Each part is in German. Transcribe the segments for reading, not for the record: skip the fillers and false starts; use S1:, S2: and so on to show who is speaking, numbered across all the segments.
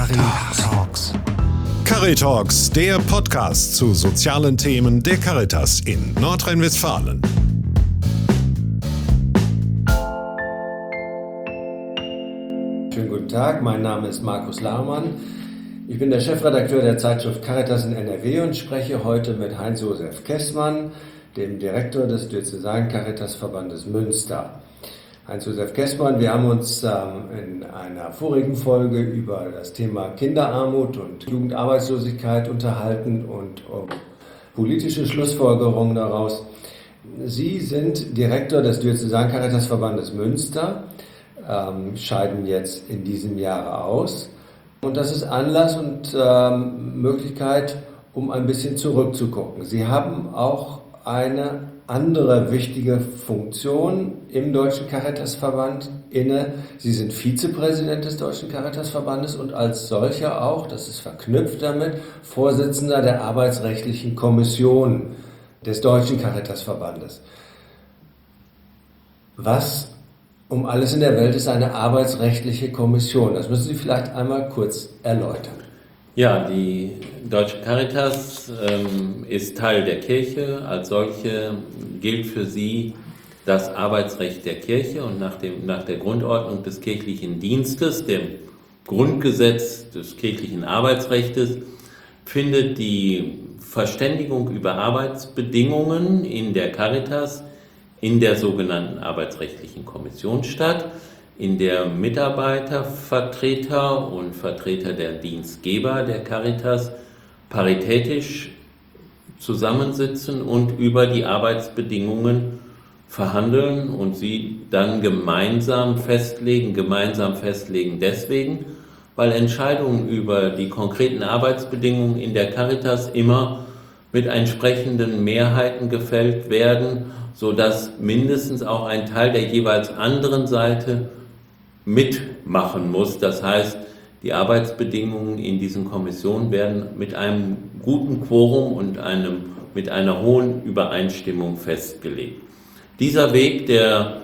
S1: Caritalks. Caritalks, der Podcast zu sozialen Themen der Caritas in Nordrhein-Westfalen.
S2: Schönen guten Tag, mein Name ist Markus Lahrmann. Ich bin der Chefredakteur der Zeitschrift Caritas in NRW und spreche heute mit Heinz-Josef Kessmann, dem Direktor des Diözesan-Caritas-Verbandes Münster. Heinz-Josef Kessmann, wir haben uns in einer vorigen Folge über das Thema Kinderarmut und Jugendarbeitslosigkeit unterhalten und um politische Schlussfolgerungen daraus. Sie sind Direktor des Diözesan-Caritas-Verbandes Münster, scheiden jetzt in diesem Jahr aus. Und das ist Anlass und Möglichkeit, um ein bisschen zurückzugucken. Sie haben auch eine andere wichtige Funktion im Deutschen Caritasverband inne. Sie sind Vizepräsident des Deutschen Caritasverbandes und als solcher auch, das ist verknüpft damit, Vorsitzender der Arbeitsrechtlichen Kommission des Deutschen Caritasverbandes. Was um alles in der Welt ist eine arbeitsrechtliche Kommission? Das müssen Sie vielleicht einmal kurz erläutern.
S3: Ja, die Deutsche Caritas ist Teil der Kirche. Als solche gilt für sie das Arbeitsrecht der Kirche und nach der Grundordnung des kirchlichen Dienstes, dem Grundgesetz des kirchlichen Arbeitsrechtes, findet die Verständigung über Arbeitsbedingungen in der Caritas in der sogenannten Arbeitsrechtlichen Kommission statt, in der Mitarbeiter, Vertreter und Vertreter der Dienstgeber der Caritas paritätisch zusammensitzen und über die Arbeitsbedingungen verhandeln und sie dann gemeinsam festlegen deswegen, weil Entscheidungen über die konkreten Arbeitsbedingungen in der Caritas immer mit entsprechenden Mehrheiten gefällt werden, sodass mindestens auch ein Teil der jeweils anderen Seite mitmachen muss. Das heißt, die Arbeitsbedingungen in diesen Kommissionen werden mit einem guten Quorum und mit einer hohen Übereinstimmung festgelegt. Dieser Weg der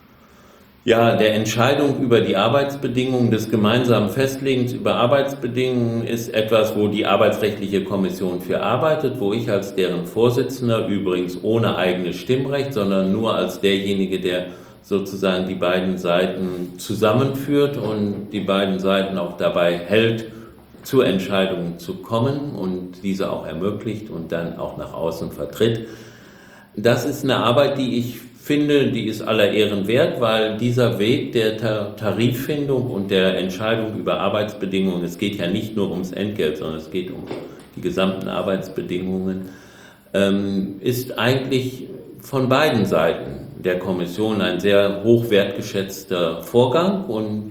S3: Entscheidung über die Arbeitsbedingungen, des gemeinsamen Festlegens über Arbeitsbedingungen ist etwas, wo die Arbeitsrechtliche Kommission für arbeitet, wo ich als deren Vorsitzender, übrigens ohne eigenes Stimmrecht, sondern nur als derjenige, der sozusagen die beiden Seiten zusammenführt und die beiden Seiten auch dabei hält, zu Entscheidungen zu kommen und diese auch ermöglicht und dann auch nach außen vertritt. Das ist eine Arbeit, die ich finde, die ist aller Ehren wert, weil dieser Weg der Tariffindung und der Entscheidung über Arbeitsbedingungen, es geht ja nicht nur ums Entgelt, sondern es geht um die gesamten Arbeitsbedingungen, ist eigentlich von beiden Seiten der Kommission ein sehr hoch wertgeschätzter Vorgang und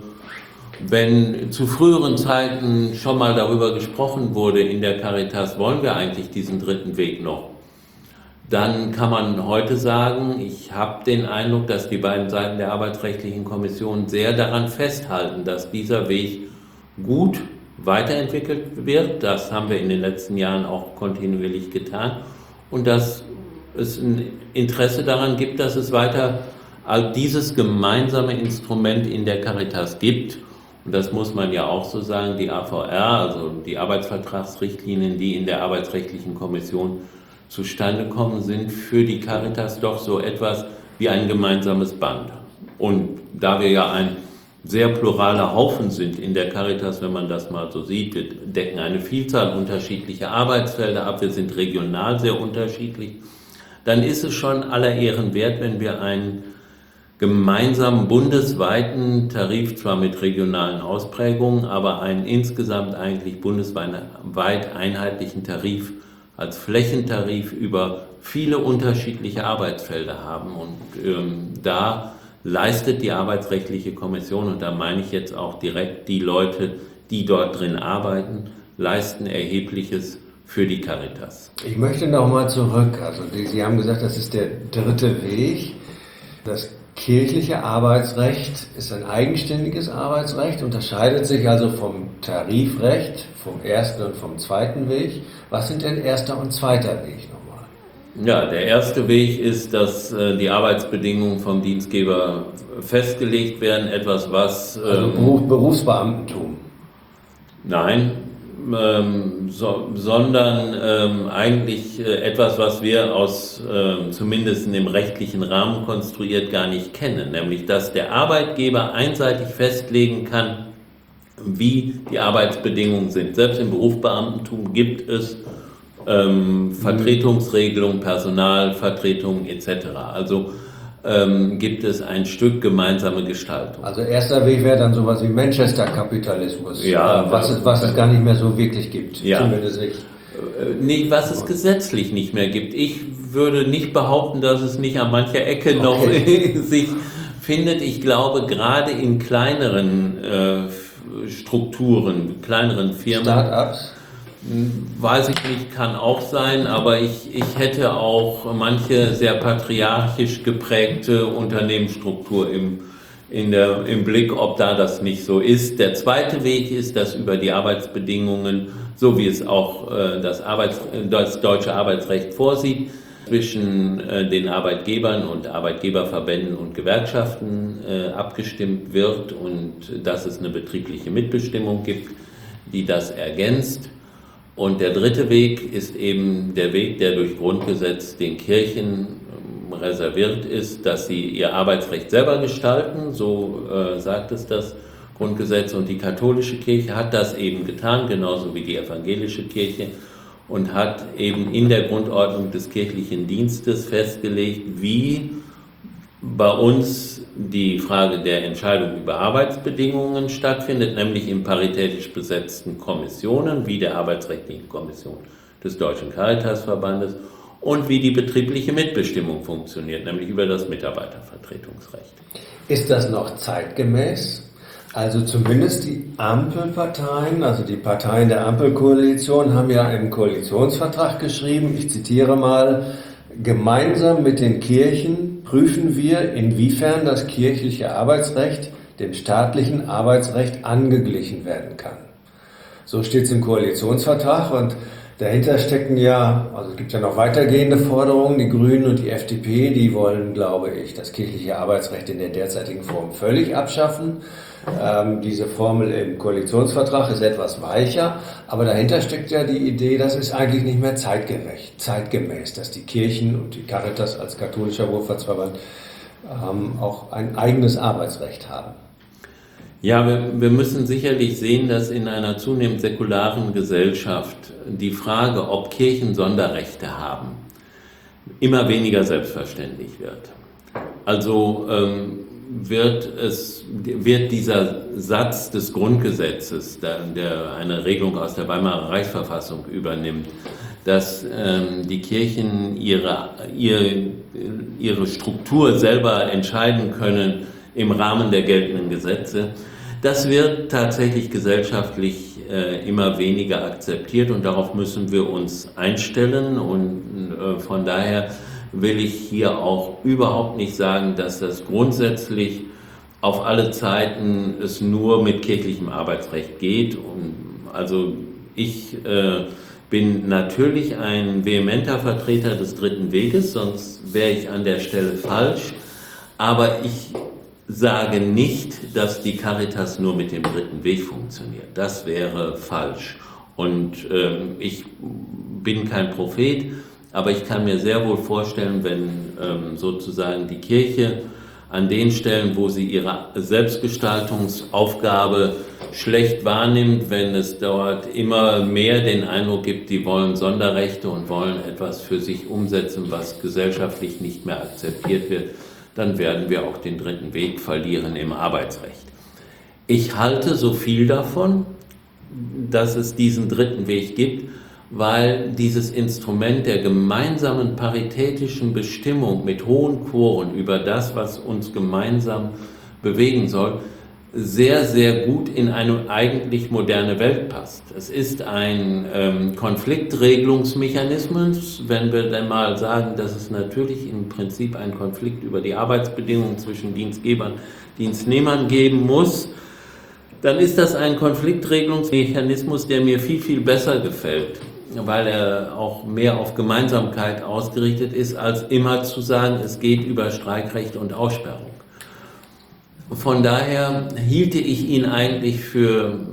S3: wenn zu früheren Zeiten schon mal darüber gesprochen wurde in der Caritas, wollen wir eigentlich diesen dritten Weg noch, dann kann man heute sagen, ich habe den Eindruck, dass die beiden Seiten der Arbeitsrechtlichen Kommission sehr daran festhalten, dass dieser Weg gut weiterentwickelt wird. Das haben wir in den letzten Jahren auch kontinuierlich getan und dass es ein Interesse daran gibt, dass es weiter dieses gemeinsame Instrument in der Caritas gibt. Und das muss man ja auch so sagen, die AVR, also die Arbeitsvertragsrichtlinien, die in der Arbeitsrechtlichen Kommission zustande kommen, sind für die Caritas doch so etwas wie ein gemeinsames Band. Und da wir ja ein sehr pluraler Haufen sind in der Caritas, wenn man das mal so sieht, wir decken eine Vielzahl unterschiedlicher Arbeitsfelder ab, wir sind regional sehr unterschiedlich, dann ist es schon aller Ehren wert, wenn wir einen gemeinsamen bundesweiten Tarif, zwar mit regionalen Ausprägungen, aber einen insgesamt eigentlich bundesweit einheitlichen Tarif als Flächentarif über viele unterschiedliche Arbeitsfelder haben. Und da leistet die Arbeitsrechtliche Kommission, und da meine ich jetzt auch direkt die Leute, die dort drin arbeiten, leisten Erhebliches für die Caritas.
S2: Ich möchte nochmal zurück. Also Sie haben gesagt, das ist der dritte Weg. Das kirchliche Arbeitsrecht ist ein eigenständiges Arbeitsrecht, unterscheidet sich also vom Tarifrecht, vom ersten und vom zweiten Weg. Was sind denn erster und zweiter Weg nochmal?
S3: Ja, der erste Weg ist, dass die Arbeitsbedingungen vom Dienstgeber festgelegt werden, etwas was...
S2: Also Berufsbeamtentum.
S3: Nein, sondern eigentlich etwas, was wir zumindest im rechtlichen Rahmen konstruiert gar nicht kennen, nämlich dass der Arbeitgeber einseitig festlegen kann, wie die Arbeitsbedingungen sind. Selbst im Berufsbeamtentum gibt es Vertretungsregelungen, Personalvertretungen etc. Also gibt es ein Stück gemeinsame Gestaltung.
S2: Also erster Weg wäre dann sowas wie Manchester-Kapitalismus,
S3: ja,
S2: was es gar nicht mehr so wirklich gibt,
S3: ja.
S2: Zumindest nicht.
S3: Nee, was es gesetzlich nicht mehr gibt. Ich würde nicht behaupten, dass es nicht an mancher Ecke noch sich findet. Ich glaube, gerade in kleineren Strukturen, kleineren Firmen,
S2: Start-ups?
S3: Weiß ich nicht, kann auch sein, aber ich hätte auch manche sehr patriarchisch geprägte Unternehmensstruktur im Blick, ob da das nicht so ist. Der zweite Weg ist, dass über die Arbeitsbedingungen, so wie es auch das deutsche Arbeitsrecht vorsieht, zwischen den Arbeitgebern und Arbeitgeberverbänden und Gewerkschaften abgestimmt wird und dass es eine betriebliche Mitbestimmung gibt, die das ergänzt. Und der dritte Weg ist eben der Weg, der durch Grundgesetz den Kirchen reserviert ist, dass sie ihr Arbeitsrecht selber gestalten, so sagt es das Grundgesetz. Und die katholische Kirche hat das eben getan, genauso wie die evangelische Kirche, und hat eben in der Grundordnung des kirchlichen Dienstes festgelegt, wie bei uns die Frage der Entscheidung über Arbeitsbedingungen stattfindet, nämlich in paritätisch besetzten Kommissionen, wie der Arbeitsrechtlichen Kommission des Deutschen Caritasverbandes, und wie die betriebliche Mitbestimmung funktioniert, nämlich über das Mitarbeitervertretungsrecht.
S2: Ist das noch zeitgemäß? Also zumindest die Ampelparteien, also die Parteien der Ampelkoalition, haben ja im Koalitionsvertrag geschrieben, ich zitiere mal, gemeinsam mit den Kirchen prüfen wir, inwiefern das kirchliche Arbeitsrecht dem staatlichen Arbeitsrecht angeglichen werden kann. So steht es im Koalitionsvertrag und dahinter stecken es gibt ja noch weitergehende Forderungen. Die Grünen und die FDP, die wollen, glaube ich, das kirchliche Arbeitsrecht in der derzeitigen Form völlig abschaffen. Diese Formel im Koalitionsvertrag ist etwas weicher, aber dahinter steckt ja die Idee, das ist eigentlich nicht mehr zeitgemäß, dass die Kirchen und die Caritas als katholischer Wohlfahrtsverband auch ein eigenes Arbeitsrecht haben.
S3: Ja, wir müssen sicherlich sehen, dass in einer zunehmend säkularen Gesellschaft die Frage, ob Kirchen Sonderrechte haben, immer weniger selbstverständlich wird. Also wird dieser Satz des Grundgesetzes, der eine Regelung aus der Weimarer Reichsverfassung übernimmt, dass die Kirchen ihre Struktur selber entscheiden können im Rahmen der geltenden Gesetze, das wird tatsächlich gesellschaftlich immer weniger akzeptiert und darauf müssen wir uns einstellen und von daher will ich hier auch überhaupt nicht sagen, dass das grundsätzlich auf alle Zeiten es nur mit kirchlichem Arbeitsrecht geht. Und also ich bin natürlich ein vehementer Vertreter des dritten Weges, sonst wäre ich an der Stelle falsch. Aber ich sage nicht, dass die Caritas nur mit dem dritten Weg funktioniert. Das wäre falsch. Und ich bin kein Prophet, aber ich kann mir sehr wohl vorstellen, wenn sozusagen die Kirche an den Stellen, wo sie ihre Selbstgestaltungsaufgabe schlecht wahrnimmt, wenn es dort immer mehr den Eindruck gibt, die wollen Sonderrechte und wollen etwas für sich umsetzen, was gesellschaftlich nicht mehr akzeptiert wird, dann werden wir auch den dritten Weg verlieren im Arbeitsrecht. Ich halte so viel davon, dass es diesen dritten Weg gibt, weil dieses Instrument der gemeinsamen paritätischen Bestimmung mit hohen Quoren über das, was uns gemeinsam bewegen soll, sehr, sehr gut in eine eigentlich moderne Welt passt. Es ist ein Konfliktregelungsmechanismus, wenn wir dann mal sagen, dass es natürlich im Prinzip einen Konflikt über die Arbeitsbedingungen zwischen Dienstgebern und Dienstnehmern geben muss, dann ist das ein Konfliktregelungsmechanismus, der mir viel, viel besser gefällt, weil er auch mehr auf Gemeinsamkeit ausgerichtet ist, als immer zu sagen, es geht über Streikrecht und Aussperrung. Von daher hielte ich ihn eigentlich für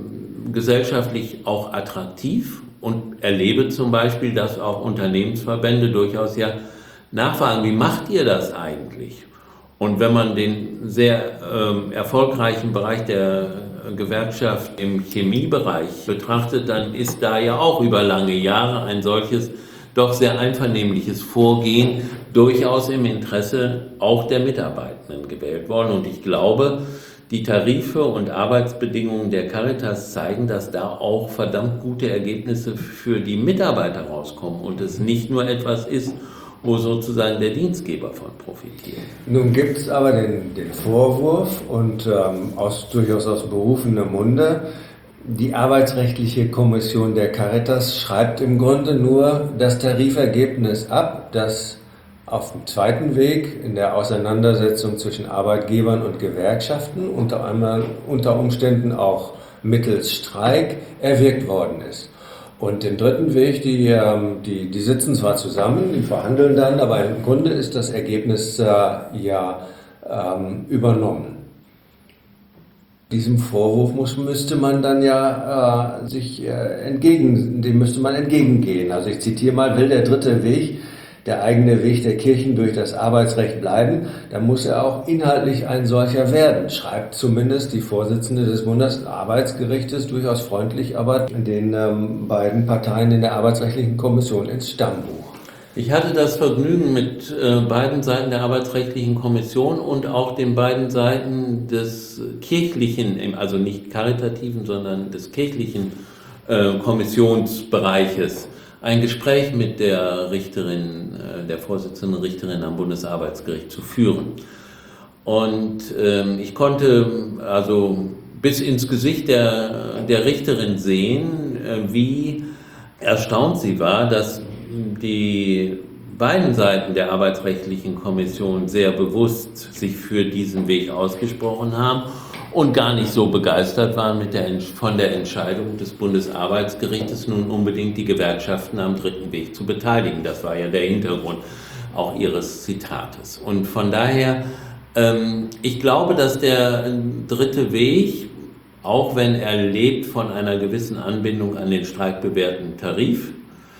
S3: gesellschaftlich auch attraktiv und erlebe zum Beispiel, dass auch Unternehmensverbände durchaus ja nachfragen, wie macht ihr das eigentlich? Und wenn man den sehr erfolgreichen Bereich der Gewerkschaft im Chemiebereich betrachtet, dann ist da ja auch über lange Jahre ein solches doch sehr einvernehmliches Vorgehen durchaus im Interesse auch der Mitarbeitenden gewählt worden. Und ich glaube, die Tarife und Arbeitsbedingungen der Caritas zeigen, dass da auch verdammt gute Ergebnisse für die Mitarbeiter rauskommen und es nicht nur etwas ist, wo sozusagen der Dienstgeber von profitiert.
S2: Nun gibt es aber den Vorwurf und durchaus aus berufenem Munde, die Arbeitsrechtliche Kommission der Caritas schreibt im Grunde nur das Tarifergebnis ab, das auf dem zweiten Weg in der Auseinandersetzung zwischen Arbeitgebern und Gewerkschaften unter Umständen auch mittels Streik erwirkt worden ist. Und den dritten Weg, die sitzen zwar zusammen, die verhandeln dann, aber im Grunde ist das Ergebnis übernommen. Diesem Vorwurf müsste man dann dem müsste man entgegengehen. Also ich zitiere mal, will der dritte Weg, der eigene Weg der Kirchen durch das Arbeitsrecht bleiben, dann muss er auch inhaltlich ein solcher werden, schreibt zumindest die Vorsitzende des Bundesarbeitsgerichtes durchaus freundlich, aber den beiden Parteien in der Arbeitsrechtlichen Kommission ins Stammbuch.
S3: Ich hatte das Vergnügen, mit beiden Seiten der Arbeitsrechtlichen Kommission und auch den beiden Seiten des kirchlichen, also nicht karitativen, sondern des kirchlichen Kommissionsbereiches ein Gespräch mit der Richterin, der Vorsitzenden Richterin am Bundesarbeitsgericht zu führen. Und ich konnte also bis ins Gesicht der Richterin sehen, wie erstaunt sie war, dass die beiden Seiten der Arbeitsrechtlichen Kommission sehr bewusst sich für diesen Weg ausgesprochen haben und gar nicht so begeistert waren von der Entscheidung des Bundesarbeitsgerichtes, nun unbedingt die Gewerkschaften am dritten Weg zu beteiligen. Das war ja der Hintergrund auch ihres Zitates. Und von daher, ich glaube, dass der dritte Weg, auch wenn er lebt von einer gewissen Anbindung an den streikbewährten Tarif,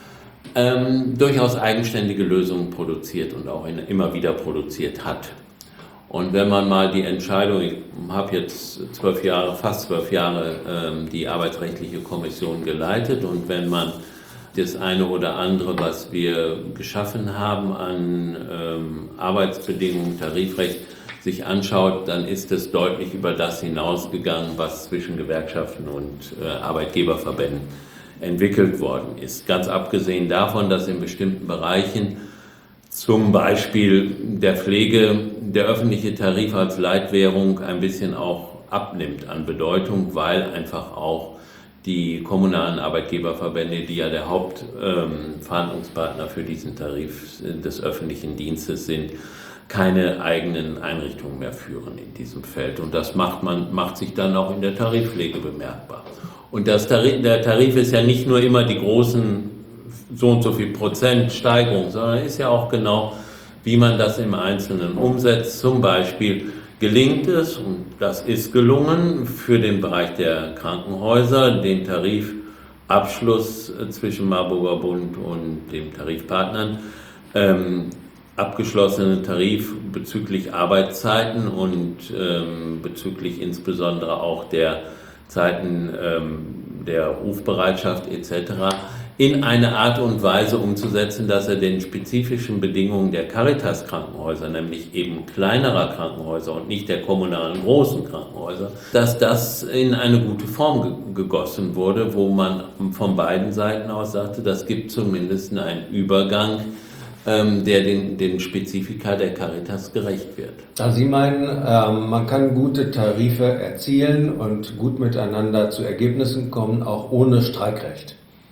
S3: durchaus eigenständige Lösungen produziert und auch immer wieder produziert hat. Und wenn man mal die Entscheidung, ich habe jetzt fast 12 Jahre die Arbeitsrechtliche Kommission geleitet, und wenn man das eine oder andere, was wir geschaffen haben an Arbeitsbedingungen, Tarifrecht, sich anschaut, dann ist es deutlich über das hinausgegangen, was zwischen Gewerkschaften und Arbeitgeberverbänden entwickelt worden ist. Ganz abgesehen davon, dass in bestimmten Bereichen, zum Beispiel der Pflege, der öffentliche Tarif als Leitwährung ein bisschen auch abnimmt an Bedeutung, weil einfach auch die kommunalen Arbeitgeberverbände, die ja der Hauptverhandlungspartner für diesen Tarif des öffentlichen Dienstes sind, keine eigenen Einrichtungen mehr führen in diesem Feld. Und das macht sich dann auch in der Tarifpflege bemerkbar. Und der Tarif ist ja nicht nur immer die großen so und so viel Prozent Steigerung, sondern ist ja auch genau, wie man das im Einzelnen umsetzt. Zum Beispiel gelingt es, und das ist gelungen, für den Bereich der Krankenhäuser den Tarifabschluss zwischen Marburger Bund und den Tarifpartnern, abgeschlossenen Tarif bezüglich Arbeitszeiten und bezüglich insbesondere auch der Zeiten der Rufbereitschaft etc. in eine Art und Weise umzusetzen, dass er den spezifischen Bedingungen der Caritas-Krankenhäuser, nämlich eben kleinerer Krankenhäuser und nicht der kommunalen großen Krankenhäuser, dass das in eine gute Form gegossen wurde, wo man von beiden Seiten aus sagte, das gibt zumindest einen Übergang, der den Spezifika der Caritas gerecht wird.
S2: Also Sie meinen, man kann gute Tarife erzielen und gut miteinander zu Ergebnissen kommen, auch ohne Streikrecht?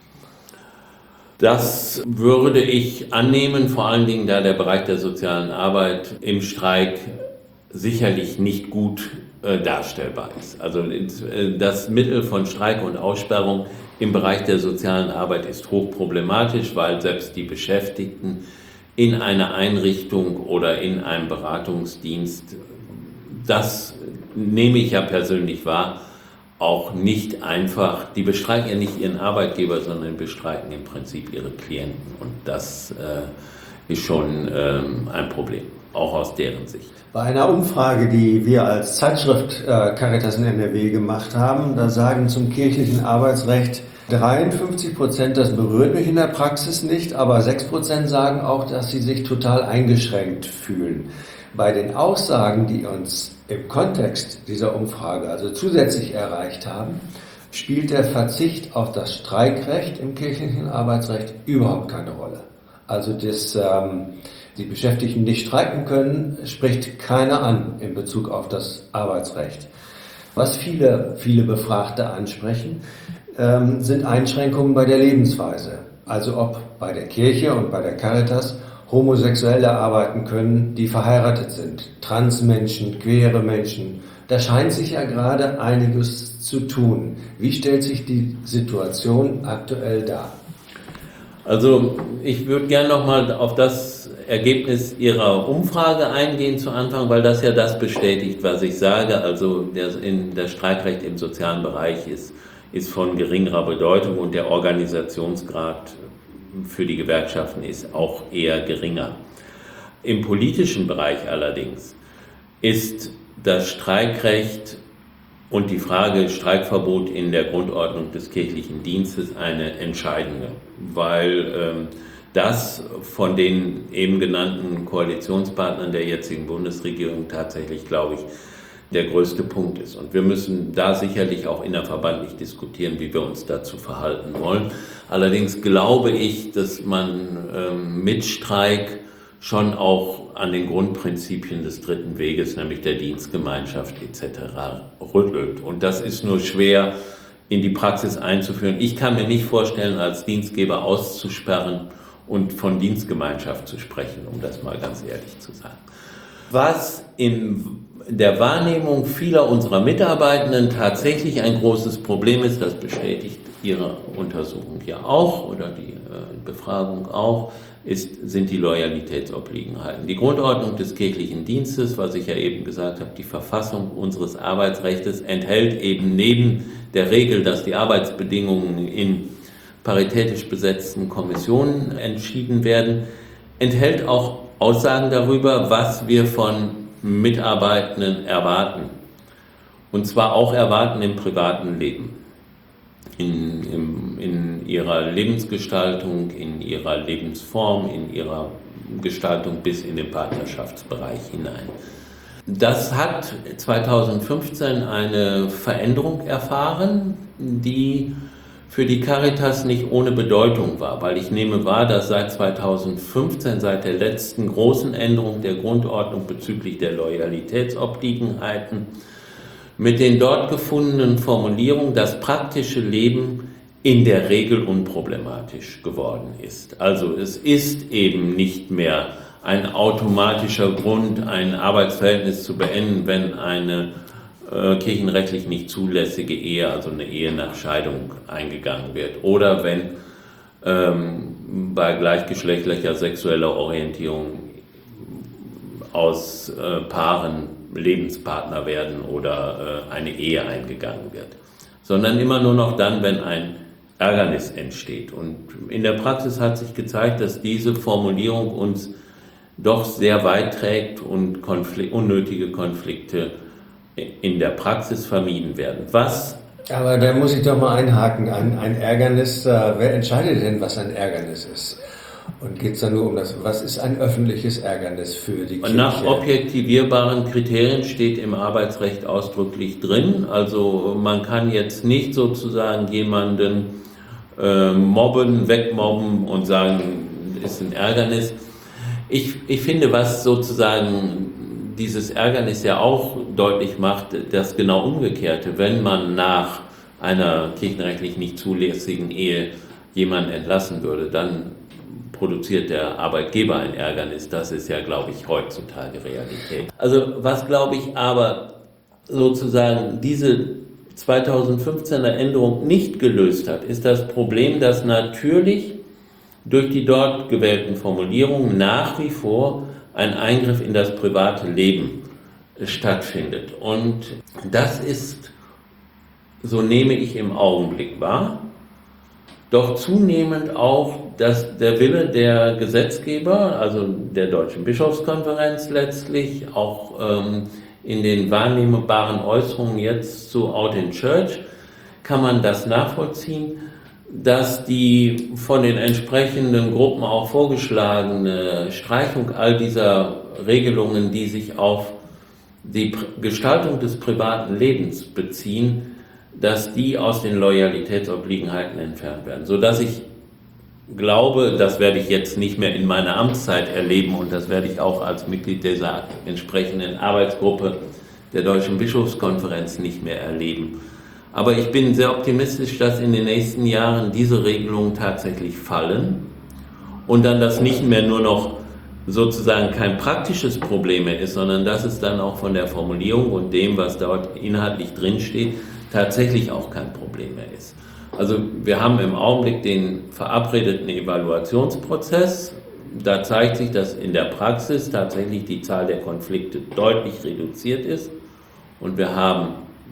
S3: Das würde ich annehmen, vor allen Dingen, da der Bereich der sozialen Arbeit im Streik sicherlich nicht gut darstellbar ist. Also das Mittel von Streik und Aussperrung im Bereich der sozialen Arbeit ist hochproblematisch, weil selbst die Beschäftigten in einer Einrichtung oder in einem Beratungsdienst, das nehme ich ja persönlich wahr, auch nicht einfach, die bestreiken ja nicht ihren Arbeitgeber, sondern bestreiken im Prinzip ihre Klienten. Und das ist schon ein Problem, auch aus deren Sicht.
S2: Bei einer Umfrage, die wir als Zeitschrift Caritas in NRW gemacht haben, da sagen zum kirchlichen Arbeitsrecht 53%, das berührt mich in der Praxis nicht, aber 6% sagen auch, dass sie sich total eingeschränkt fühlen. Bei den Aussagen, die uns im Kontext dieser Umfrage also zusätzlich erreicht haben, spielt der Verzicht auf das Streikrecht im kirchlichen Arbeitsrecht überhaupt keine Rolle. Also dass die Beschäftigten nicht streiken können, spricht keiner an in Bezug auf das Arbeitsrecht. Was viele Befragte ansprechen, sind Einschränkungen bei der Lebensweise. Also ob bei der Kirche und bei der Caritas Homosexuelle arbeiten können, die verheiratet sind, Transmenschen, queere Menschen. Da scheint sich ja gerade einiges zu tun. Wie stellt sich die Situation aktuell dar?
S3: Also ich würde gerne nochmal auf das Ergebnis Ihrer Umfrage eingehen zu Anfang, weil das ja das bestätigt, was ich sage. Also das Streikrecht im sozialen Bereich ist von geringerer Bedeutung und der Organisationsgrad für die Gewerkschaften ist auch eher geringer. Im politischen Bereich allerdings ist das Streikrecht und die Frage Streikverbot in der Grundordnung des kirchlichen Dienstes eine entscheidende, weil das von den eben genannten Koalitionspartnern der jetzigen Bundesregierung tatsächlich, glaube ich, der größte Punkt ist. Und wir müssen da sicherlich auch innerverbandlich diskutieren, wie wir uns dazu verhalten wollen. Allerdings glaube ich, dass man mit Streik schon auch an den Grundprinzipien des dritten Weges, nämlich der Dienstgemeinschaft etc. rüttelt. Und das ist nur schwer in die Praxis einzuführen. Ich kann mir nicht vorstellen, als Dienstgeber auszusperren und von Dienstgemeinschaft zu sprechen, um das mal ganz ehrlich zu sagen. Was in der Wahrnehmung vieler unserer Mitarbeitenden tatsächlich ein großes Problem ist, das bestätigt Ihre Untersuchung ja auch oder die Befragung auch, sind die Loyalitätsobliegenheiten. Die Grundordnung des kirchlichen Dienstes, was ich ja eben gesagt habe, die Verfassung unseres Arbeitsrechts enthält eben neben der Regel, dass die Arbeitsbedingungen in paritätisch besetzten Kommissionen entschieden werden, enthält auch Aussagen darüber, was wir von Mitarbeitenden erwarten. Und zwar auch erwarten im privaten Leben. In ihrer Lebensgestaltung, in ihrer Lebensform, in ihrer Gestaltung bis in den Partnerschaftsbereich hinein. Das hat 2015 eine Veränderung erfahren, die für die Caritas nicht ohne Bedeutung war, weil ich nehme wahr, dass seit 2015, seit der letzten großen Änderung der Grundordnung bezüglich der Loyalitätsobliegenheiten, mit den dort gefundenen Formulierungen das praktische Leben in der Regel unproblematisch geworden ist. Also es ist eben nicht mehr ein automatischer Grund, ein Arbeitsverhältnis zu beenden, wenn eine kirchenrechtlich nicht zulässige Ehe, also eine Ehe nach Scheidung, eingegangen wird. Oder wenn bei gleichgeschlechtlicher sexueller Orientierung aus Paaren Lebenspartner werden oder eine Ehe eingegangen wird. Sondern immer nur noch dann, wenn ein Ärgernis entsteht. Und in der Praxis hat sich gezeigt, dass diese Formulierung uns doch sehr weit trägt und unnötige Konflikte in der Praxis vermieden werden.
S2: Aber da muss ich doch mal einhaken. Ein Ärgernis, wer entscheidet denn, was ein Ärgernis ist? Und geht es dann nur um das, was ist ein öffentliches Ärgernis für die Kirche?
S3: Nach objektivierbaren Kriterien steht im Arbeitsrecht ausdrücklich drin. Also man kann jetzt nicht sozusagen jemanden mobben, wegmobben und sagen, ist ein Ärgernis. Ich finde, was sozusagen dieses Ärgernis ja auch deutlich macht, das genau Umgekehrte. Wenn man nach einer kirchenrechtlich nicht zulässigen Ehe jemanden entlassen würde, dann produziert der Arbeitgeber ein Ärgernis. Das ist ja, glaube ich, heutzutage Realität. Also was, glaube ich, aber sozusagen diese 2015er Änderung nicht gelöst hat, ist das Problem, dass natürlich durch die dort gewählten Formulierungen nach wie vor ein Eingriff in das private Leben stattfindet. Und das ist so nehme ich im Augenblick wahr, doch zunehmend auch, dass der Wille der Gesetzgeber, also der Deutschen Bischofskonferenz letztlich, auch in den wahrnehmbaren Äußerungen jetzt zu Out in Church, kann man das nachvollziehen, dass die von den entsprechenden Gruppen auch vorgeschlagene Streichung all dieser Regelungen, die sich auf die Gestaltung des privaten Lebens beziehen, dass die aus den Loyalitätsobliegenheiten entfernt werden, sodass ich glaube, das werde ich jetzt nicht mehr in meiner Amtszeit erleben und das werde ich auch als Mitglied dieser entsprechenden Arbeitsgruppe der Deutschen Bischofskonferenz nicht mehr erleben. Aber ich bin sehr optimistisch, dass in den nächsten Jahren diese Regelungen tatsächlich fallen und dann das nicht mehr nur noch sozusagen kein praktisches Problem mehr ist, sondern dass es dann auch von der Formulierung und dem, was dort inhaltlich drinsteht, tatsächlich auch kein Problem mehr ist. Also wir haben im Augenblick den verabredeten Evaluationsprozess. Da zeigt sich, dass in der Praxis tatsächlich die Zahl der Konflikte deutlich reduziert ist. Und wir haben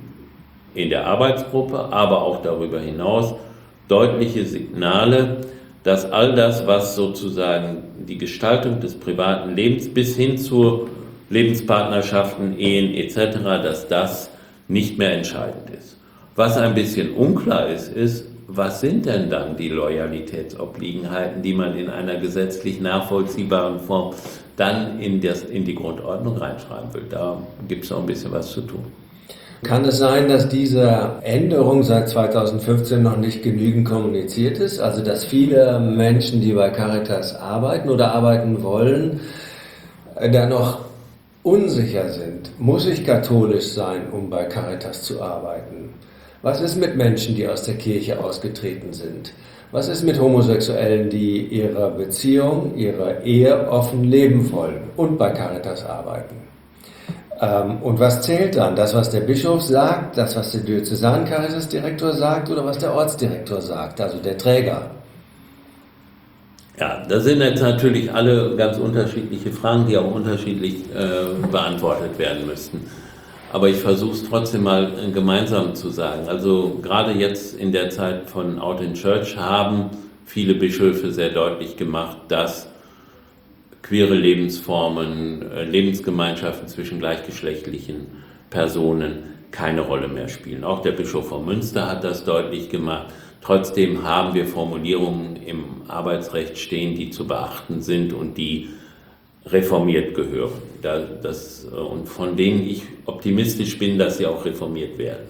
S3: in der Arbeitsgruppe, aber auch darüber hinaus deutliche Signale, dass all das, was sozusagen die Gestaltung des privaten Lebens bis hin zu Lebenspartnerschaften, Ehen etc., dass das nicht mehr entscheidend ist. Was ein bisschen unklar ist, was sind denn dann die Loyalitätsobliegenheiten, die man in einer gesetzlich nachvollziehbaren Form dann in die Grundordnung reinschreiben will. Da gibt es noch ein bisschen was zu tun.
S2: Kann es sein, dass diese Änderung seit 2015 noch nicht genügend kommuniziert ist? Also dass viele Menschen, die bei Caritas arbeiten oder arbeiten wollen, da noch unsicher sind. Muss ich katholisch sein, um bei Caritas zu arbeiten? Was ist mit Menschen, die aus der Kirche ausgetreten sind? Was ist mit Homosexuellen, die ihre Beziehung, ihre Ehe offen leben wollen und bei Caritas arbeiten? Und was zählt dann? Das, was der Bischof sagt, das, was der Diözesan-Caritas-Direktor sagt oder was der Ortsdirektor sagt, also der Träger?
S3: Ja, das sind jetzt natürlich alle ganz unterschiedliche Fragen, die auch unterschiedlich beantwortet werden müssten. Aber ich versuche es trotzdem mal gemeinsam zu sagen. Also gerade jetzt in der Zeit von Out in Church haben viele Bischöfe sehr deutlich gemacht, dass queere Lebensformen, Lebensgemeinschaften zwischen gleichgeschlechtlichen Personen keine Rolle mehr spielen. Auch der Bischof von Münster hat das deutlich gemacht. Trotzdem haben wir Formulierungen im Arbeitsrecht stehen, die zu beachten sind und die reformiert gehören. Und von denen ich optimistisch bin, dass sie auch reformiert werden.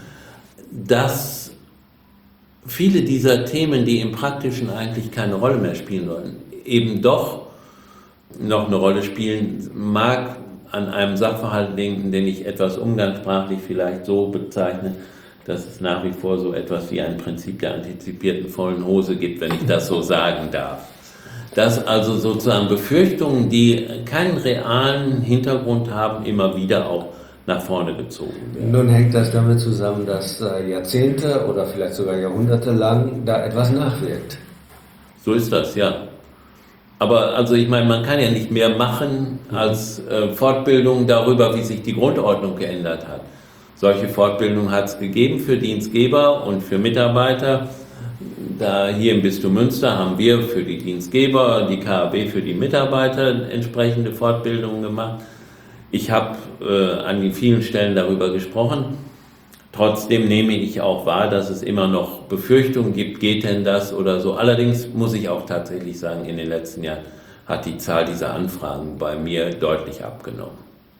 S3: Dass viele dieser Themen, die im Praktischen eigentlich keine Rolle mehr spielen sollen, eben doch noch eine Rolle spielen, mag an einem Sachverhalt denken, den ich etwas umgangssprachlich vielleicht so bezeichne, dass es nach wie vor so etwas wie ein Prinzip der antizipierten vollen Hose gibt, wenn ich das so sagen darf. Dass also sozusagen Befürchtungen, die keinen realen Hintergrund haben, immer wieder auch nach vorne gezogen werden.
S2: Nun hängt das damit zusammen, dass Jahrzehnte oder vielleicht sogar Jahrhunderte lang da etwas nachwirkt.
S3: So ist das, ja. Aber also ich meine, man kann ja nicht mehr machen als Fortbildung darüber, wie sich die Grundordnung geändert hat. Solche Fortbildungen hat es gegeben für Dienstgeber und für Mitarbeiter. Da hier im Bistum Münster haben wir für die Dienstgeber, die KAB für die Mitarbeiter entsprechende Fortbildungen gemacht. Ich habe an vielen Stellen darüber gesprochen. Trotzdem nehme ich auch wahr, dass es immer noch Befürchtungen gibt, geht denn das oder so. Allerdings muss ich auch tatsächlich sagen, in den letzten Jahren hat die Zahl dieser Anfragen bei mir deutlich abgenommen.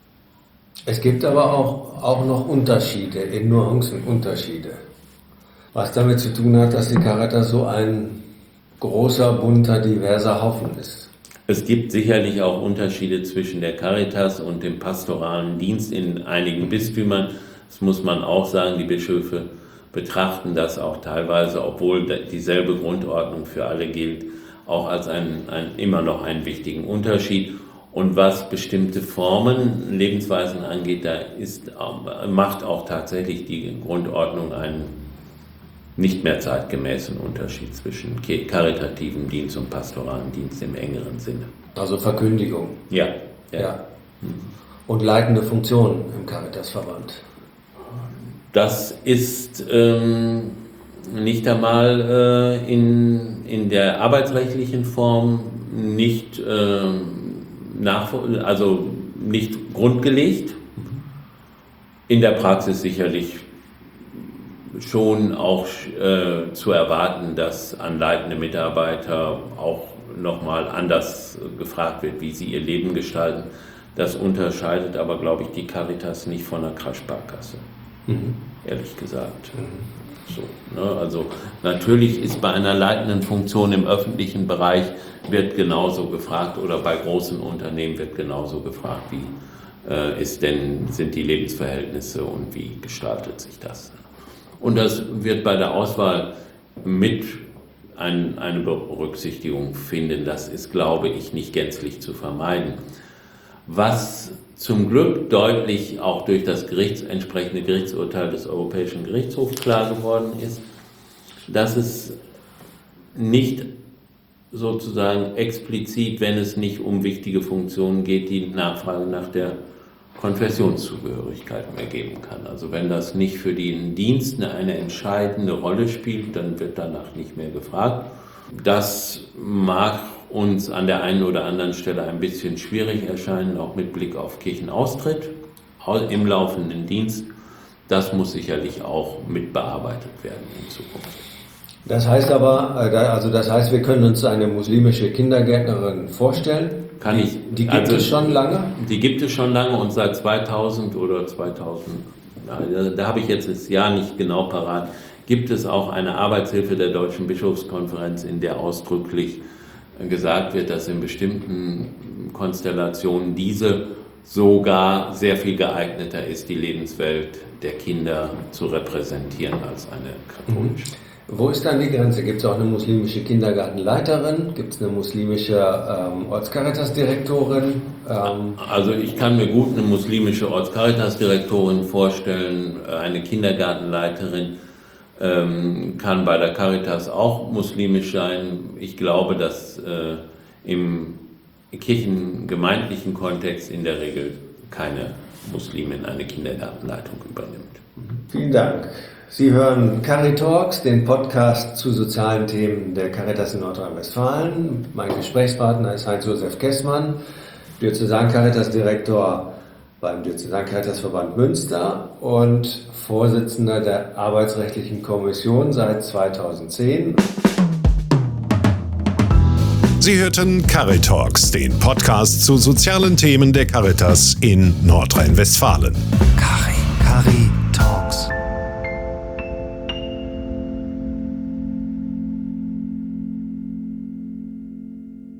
S2: Es gibt aber auch noch Unterschiede, in Nuancen Unterschiede. Was damit zu tun hat, dass die Caritas so ein großer, bunter, diverser Haufen ist.
S3: Es gibt sicherlich auch Unterschiede zwischen der Caritas und dem pastoralen Dienst in einigen Bistümern. Das muss man auch sagen, die Bischöfe betrachten das auch teilweise, obwohl dieselbe Grundordnung für alle gilt, auch als immer noch einen wichtigen Unterschied. Und was bestimmte Formen, Lebensweisen angeht, macht auch tatsächlich die Grundordnung einen nicht mehr zeitgemäßen Unterschied zwischen karitativem Dienst und pastoralem Dienst im engeren Sinne.
S2: Also Verkündigung.
S3: Ja.
S2: Und leitende Funktion im Caritasverband.
S3: Das ist nicht einmal in der arbeitsrechtlichen Form nicht, nicht grundgelegt. In der Praxis sicherlich schon auch zu erwarten, dass an leitende Mitarbeiter auch nochmal anders gefragt wird, wie sie ihr Leben gestalten. Das unterscheidet aber, glaube ich, die Caritas nicht von der Kreissparkasse, ehrlich gesagt. So, ne? Also natürlich ist bei einer leitenden Funktion im öffentlichen Bereich wird genauso gefragt oder bei großen Unternehmen wird genauso gefragt, wie sind die Lebensverhältnisse und wie gestaltet sich das. Und das wird bei der Auswahl mit eine Berücksichtigung finden. Das ist, glaube ich, nicht gänzlich zu vermeiden. Was zum Glück deutlich auch durch das entsprechende Gerichtsurteil des Europäischen Gerichtshofs klar geworden ist, dass es nicht sozusagen explizit, wenn es nicht um wichtige Funktionen geht, die Nachfrage nach der Konfessionszugehörigkeit mehr geben kann. Also wenn das nicht für den Dienst eine entscheidende Rolle spielt, dann wird danach nicht mehr gefragt. Das mag uns an der einen oder anderen Stelle ein bisschen schwierig erscheinen, auch mit Blick auf Kirchenaustritt im laufenden Dienst. Das muss sicherlich auch mit bearbeitet werden in Zukunft.
S2: Das heißt aber, wir können uns eine muslimische Kindergärtnerin vorstellen. Die gibt es schon lange? Die gibt es schon lange und seit 2000 oder 2000, da habe ich jetzt das Jahr nicht genau parat, gibt es auch eine Arbeitshilfe der Deutschen Bischofskonferenz, in der ausdrücklich gesagt wird, dass in bestimmten Konstellationen diese sogar sehr viel geeigneter ist, die Lebenswelt der Kinder zu repräsentieren als eine katholische. Wo ist dann die Grenze? Gibt es auch eine muslimische Kindergartenleiterin? Gibt es eine muslimische Ortscaritas-Direktorin?
S3: Also ich kann mir gut eine muslimische Ortscaritas-Direktorin vorstellen, eine Kindergartenleiterin kann bei der Caritas auch muslimisch sein. Ich glaube, dass im kirchengemeindlichen Kontext in der Regel keine Muslimin eine Kindergartenleitung übernimmt.
S2: Vielen Dank. Sie hören Caritalks, den Podcast zu sozialen Themen der Caritas in Nordrhein-Westfalen. Mein Gesprächspartner ist Heinz-Josef Kessmann, Diözesan-Caritas-Direktor beim Diözesan-Caritas-Verband Münster und Vorsitzender der Arbeitsrechtlichen Kommission seit 2010.
S1: Sie hörten Caritalks, den Podcast zu sozialen Themen der Caritas in Nordrhein-Westfalen.
S4: Caritalks.